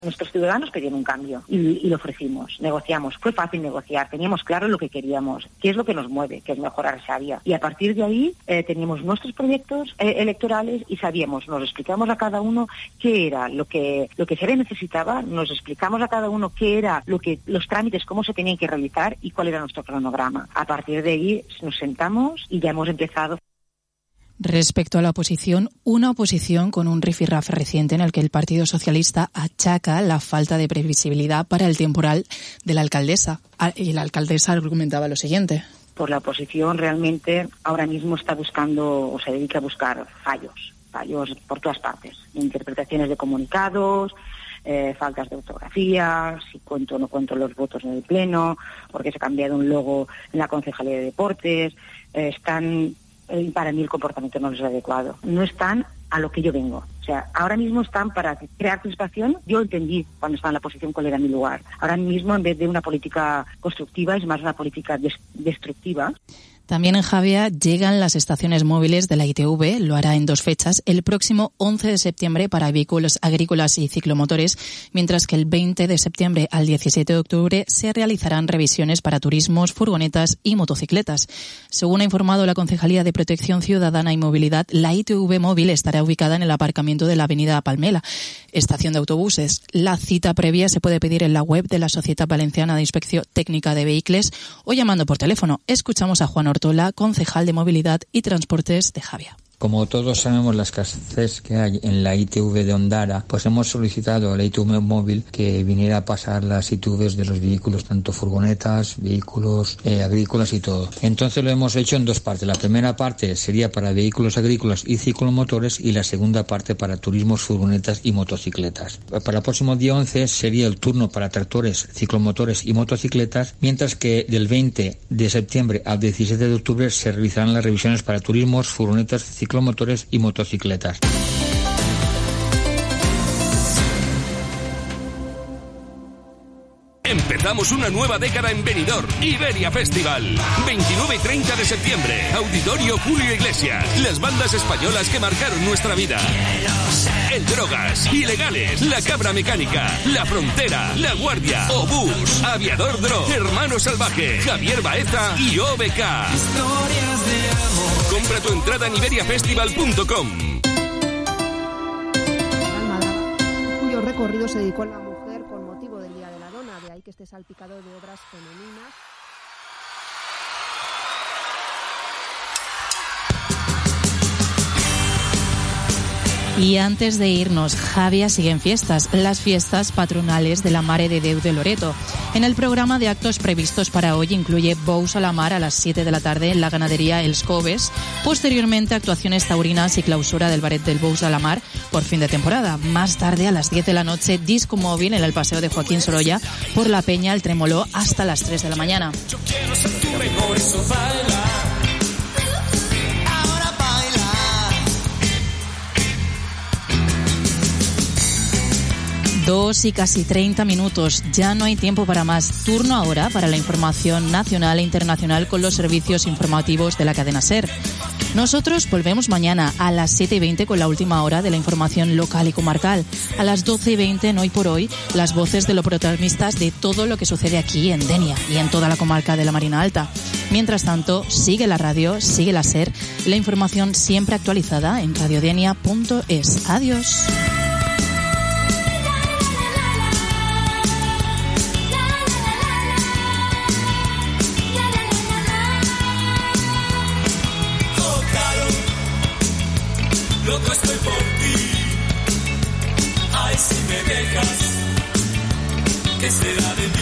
Nuestros ciudadanos pedían un cambio y lo ofrecimos, negociamos. Fue fácil negociar, teníamos claro lo que queríamos, qué es lo que nos mueve, que es mejorar Xàbia. Y a partir de ahí teníamos nuestros proyectos electorales y sabíamos, nos explicamos a cada uno qué era lo que Xàbia necesitaba, nos explicamos a cada uno qué era los trámites, cómo se tenían que realizar y cuál era nuestro cronograma. A partir de ahí nos sentamos y ya hemos empezado. Respecto a la oposición, una oposición con un rifirrafe reciente en el que el Partido Socialista achaca la falta de previsibilidad para el temporal de la alcaldesa. Y la alcaldesa argumentaba lo siguiente. Pues la oposición realmente ahora mismo está buscando o se dedica a buscar fallos por todas partes, interpretaciones de comunicados, faltas de ortografía, si cuento o no cuento los votos en el pleno, porque se ha cambiado un logo en la Concejalía de Deportes, para mí el comportamiento no es adecuado. No están a lo que yo vengo. O sea, ahora mismo están para crear crispación. Yo entendí cuando estaba en la oposición cuál era mi lugar. Ahora mismo, en vez de una política constructiva, es más una política destructiva. También en Xàbia llegan las estaciones móviles de la ITV, lo hará en 2 fechas, el próximo 11 de septiembre para vehículos agrícolas y ciclomotores, mientras que el 20 de septiembre al 17 de octubre se realizarán revisiones para turismos, furgonetas y motocicletas. Según ha informado la Concejalía de Protección Ciudadana y Movilidad, la ITV móvil estará ubicada en el aparcamiento de la avenida Palmela, estación de autobuses. La cita previa se puede pedir en la web de la Societat Valenciana de Inspecció Tècnica de Vehicles o llamando por teléfono. Escuchamos a Juan Ortola, concejal de Movilidad y Transportes de Xàbia. Como todos sabemos la escasez que hay en la ITV de Ondara, pues hemos solicitado a la ITV móvil que viniera a pasar las ITVs de los vehículos, tanto furgonetas, vehículos agrícolas y todo. Entonces lo hemos hecho en 2 partes. La primera parte sería para vehículos agrícolas y ciclomotores y la segunda parte para turismos, furgonetas y motocicletas. Para el próximo día 11 sería el turno para tractores, ciclomotores y motocicletas, mientras que del 20 de septiembre al 17 de octubre se realizarán las revisiones para turismos, furgonetas, ciclomotores y motocicletas. Empezamos una nueva década en Benidorm. Iberia Festival. 29 y 30 de septiembre. Auditorio Julio Iglesias. Las bandas españolas que marcaron nuestra vida. El Drogas, Ilegales, La Cabra Mecánica, La Frontera, La Guardia, Obús, Aviador Dro, Hermano Salvaje, Javier Baeza y OBK. Compra tu entrada en iberiafestival.com. Cuyo recorrido se dedicó a la mujer con motivo del Día de la Dona, de ahí que esté salpicado de obras femeninas. Y antes de irnos, Xàbia sigue en fiestas, las fiestas patronales de la Mare de Déu de Loreto. En el programa de actos previstos para hoy incluye bous a la mar a las 7 de la tarde en la ganadería Els Coves, posteriormente actuaciones taurinas y clausura del Baret del Bous a la Mar por fin de temporada. Más tarde, a las 10 de la noche, disco móvil en el paseo de Joaquín Sorolla por la Peña El Tremoló hasta las 3 de la mañana. Yo quiero ser tu mejor, eso baila. 2 y casi 30 minutos. Ya no hay tiempo para más. Turno ahora para la información nacional e internacional con los servicios informativos de la cadena SER. Nosotros volvemos mañana a las 7:20 con la última hora de la información local y comarcal. A las 12:20 en Hoy por Hoy, las voces de los protagonistas de todo lo que sucede aquí en Denia y en toda la comarca de la Marina Alta. Mientras tanto, sigue la radio, sigue la SER, la información siempre actualizada en radiodenia.es. Adiós. Loco estoy por ti, ay si me dejas, ¿qué será de mí?